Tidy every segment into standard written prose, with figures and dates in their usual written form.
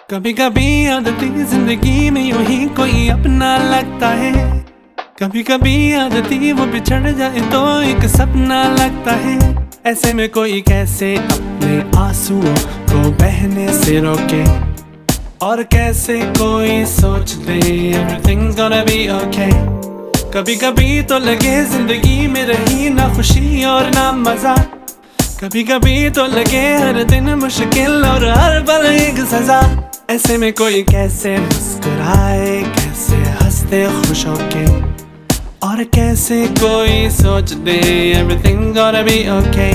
कभी कभी आदती जिंदगी में यूं ही कोई अपना लगता है। कभी कभी आदती वो बिछड़ जाए तो एक सपना लगता है। ऐसे में कोई कैसे अपने आंसुओं को बहने से रोके, और कैसे कोई सोच दे everything's gonna be okay। कभी कभी तो लगे जिंदगी में रही ना खुशी और ना मजा, कभी कभी तो लगे हर दिन मुश्किल और हर पल एक सजा। ऐसे में कोई कैसे मुस्कुराए, कैसे हंसते खुश होके, और कैसे कोई सोच दे everything's gonna be okay।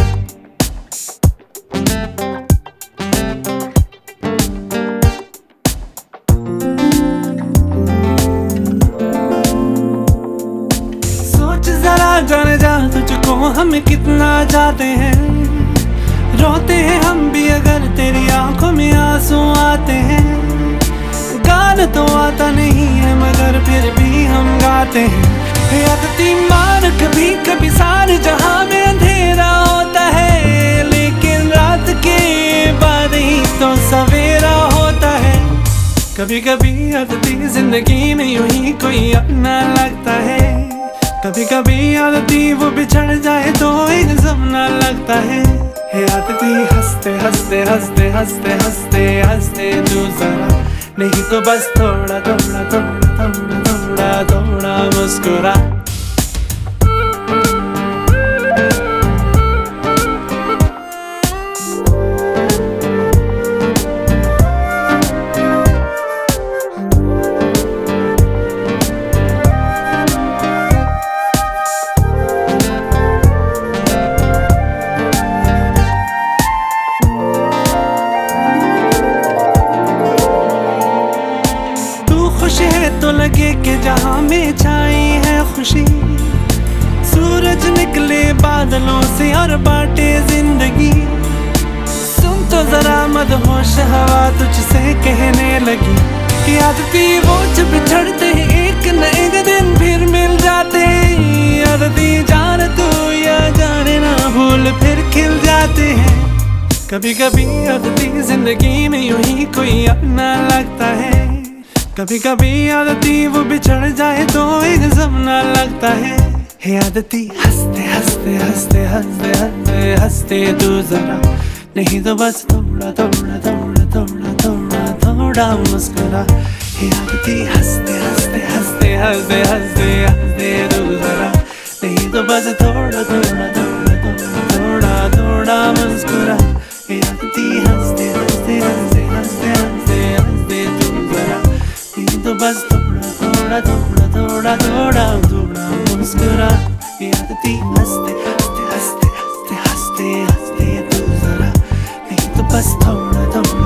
सोच जरा जाने जा तुझको हम कितना जाते हैं, रोते हैं हम भी अगर तेरी आंखों में आंसू आते हैं। गाना तो आता नहीं है मगर फिर भी हम गाते हैं। आदती मार कभी कभी सारे जहां में अंधेरा होता है, लेकिन रात के बाद ही तो सवेरा होता है। कभी कभी आदती जिंदगी में यूं ही कोई अपना लगता है। कभी कभी आदती वो बिछड़ जाए तो एक सपना लगता है। आदती हंसते हंसते हंसते हंसते हंसते हंसते तू जरा, नहीं तो बस थोड़ा थोड़ा थोड़ा थोड़ा थोड़ा थोड़ा मुस्कुरा। तो लगे कि जहां में छाई है खुशी, सूरज निकले बादलों से और बांटे जिंदगी। सुन तो जरा मदहोश हवा तुझसे कहने लगी कि आदती वो जब बिछड़ते हैं एक न एक दिन फिर मिल जाते हैं। आदती जान तू या जाने ना भूल फिर खिल जाते हैं। कभी कभी आदती जिंदगी में यूं ही कोई अपना लगता है। कभी कभी आदती वो बिछड़ जाए तो एक सपना लगता है। आदती हंसते हंसते हंसते हंसते हंसते हंसते तू जरा, नहीं तो बस थोड़ा थोड़ा थोड़ा थोड़ा थोड़ा थोड़ा मुस्कुरा। आदती हंसते हंसते हंसते हंसते हंसते हंसते तू जरा, नहीं तो बस थोड़ा थोड़ा थोड़ा थोड़ा थोड़ा थोड़ा मुस्कुरा। आदती हंसते हंसते हंसते हंसते हंसते हंसते तू जरा, तो बस थोड़ा थोड़ा थोड़ा थोड़ा थोड़ा थोड़ा मुस्कुरा। आदती हंसते हंसते हंसते हंसते हंसते हंसते तू जरा, नहीं तो बस थोड़ा थोड़ा